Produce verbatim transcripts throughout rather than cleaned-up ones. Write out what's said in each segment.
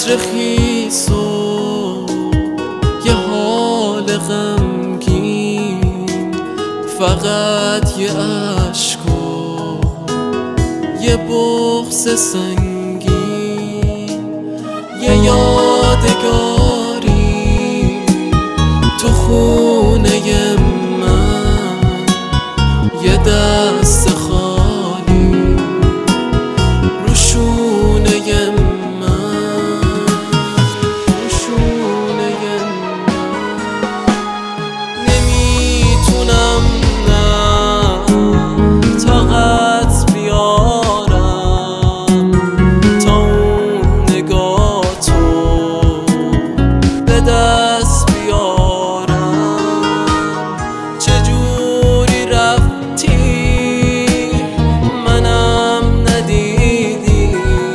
عطر خیس و یه حال غمگین، فقط یه عشق و یه بغض سنگین، یه یادگاری تو خونه من، یه دست خالی رو شونه من، رو شونه من. نمیتونم نه طاقت بیارم تا اون نگاه تو به دست بیارم. چجوری رفتی منم ندیدی،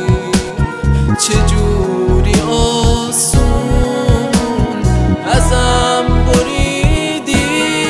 چجوری آسون ازم بریدی.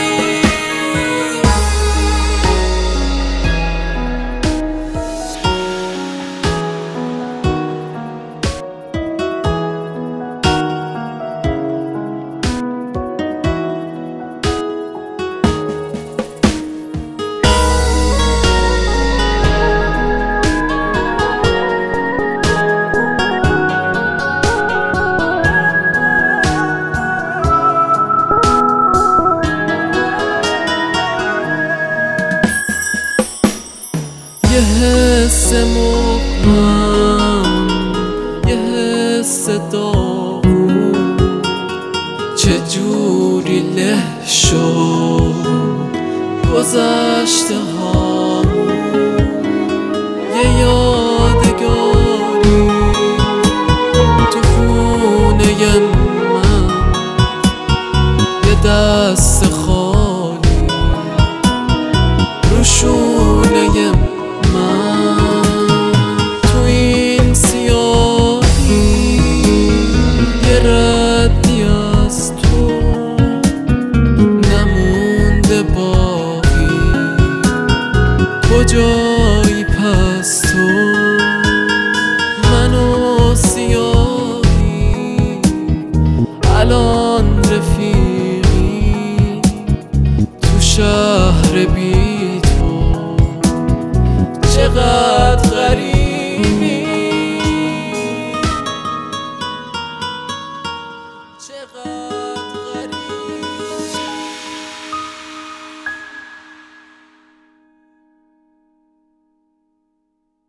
یه حس مبهم، یه حس داغون، چجوری له شد گذشته هامون. یه یادگاری تو خونه من، یه دست خالی رو شونه من. تو این سیاهی یه ردی از تو نمونده باقی، کجایی پس تو؟ من و سیاهی الان رفیقی تو شهر بی تو. چقدر